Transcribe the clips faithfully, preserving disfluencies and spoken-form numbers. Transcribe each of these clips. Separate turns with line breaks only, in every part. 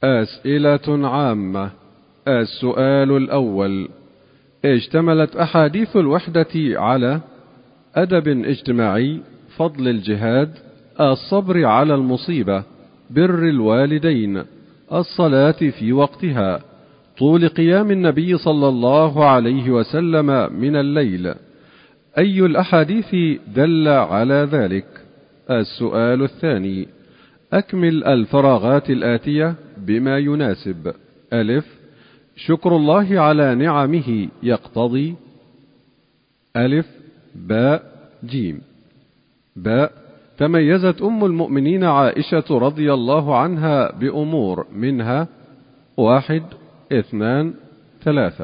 أسئلة عامة. السؤال الأول: اشتملت أحاديث الوحدة على أدب اجتماعي، فضل الجهاد، الصبر على المصيبة، بر الوالدين، الصلاة في وقتها، طول قيام النبي صلى الله عليه وسلم من الليل. أي الأحاديث دل على ذلك؟ السؤال الثاني: أكمل الفراغات الآتية بما يناسب. ألف: شكر الله على نعمه يقتضي ألف باء جيم. باء: تميزت أم المؤمنين عائشة رضي الله عنها بأمور، منها: واحد، اثنان، ثلاثة.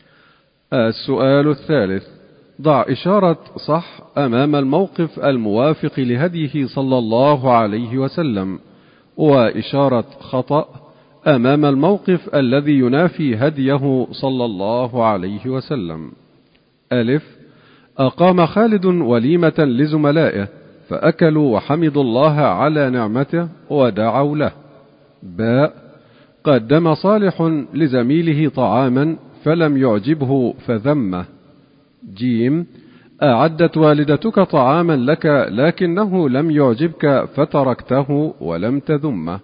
السؤال الثالث: ضع إشارة صح أمام الموقف الموافق لهديه صلى الله عليه وسلم، وإشارة خطأ أمام الموقف الذي ينافي هديه صلى الله عليه وسلم. ألف: أقام خالد وليمة لزملائه فأكلوا وحمدوا الله على نعمته ودعوا له. باء: قدم صالح لزميله طعاما فلم يعجبه فذمه. جيم: أعدت والدتك طعاما لك لكنه لم يعجبك فتركته ولم تذمه.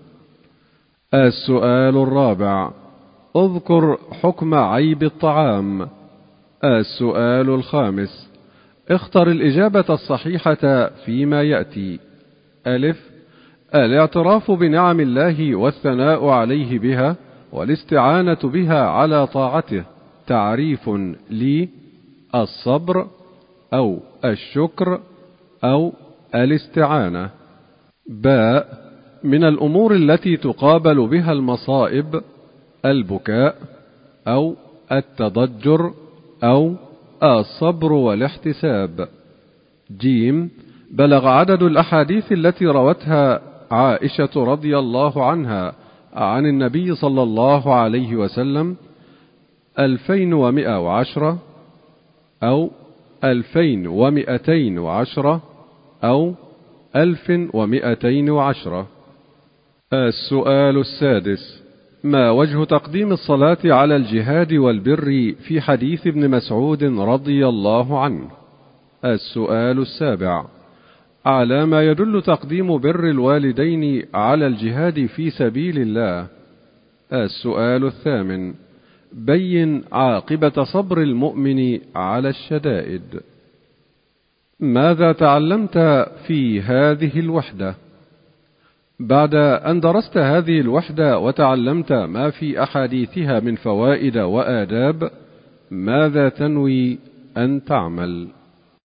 السؤال الرابع: اذكر حكم عيب الطعام. السؤال الخامس: اختر الإجابة الصحيحة فيما يأتي. ألف: الاعتراف بنعم الله والثناء عليه بها والاستعانة بها على طاعته. تعريف لي: الصبر أو الشكر أو الاستعانة. باء: من الأمور التي تقابل بها المصائب: البكاء أو التضجر أو الصبر والاحتساب. جيم: بلغ عدد الأحاديث التي روتها عائشة رضي الله عنها عن النبي صلى الله عليه وسلم ألفين ومئة وعشرة أو ألفين ومئتين وعشرة أو ألف ومئتين وعشرة. السؤال السادس: ما وجه تقديم الصلاة على الجهاد والبر في حديث ابن مسعود رضي الله عنه؟ السؤال السابع: على ما يدل تقديم بر الوالدين على الجهاد في سبيل الله؟ السؤال الثامن: بين عاقبة صبر المؤمن على الشدائد. ماذا تعلمت في هذه الوحدة؟ بعد أن درست هذه الوحدة وتعلمت ما في أحاديثها من فوائد وآداب، ماذا تنوي أن تعمل؟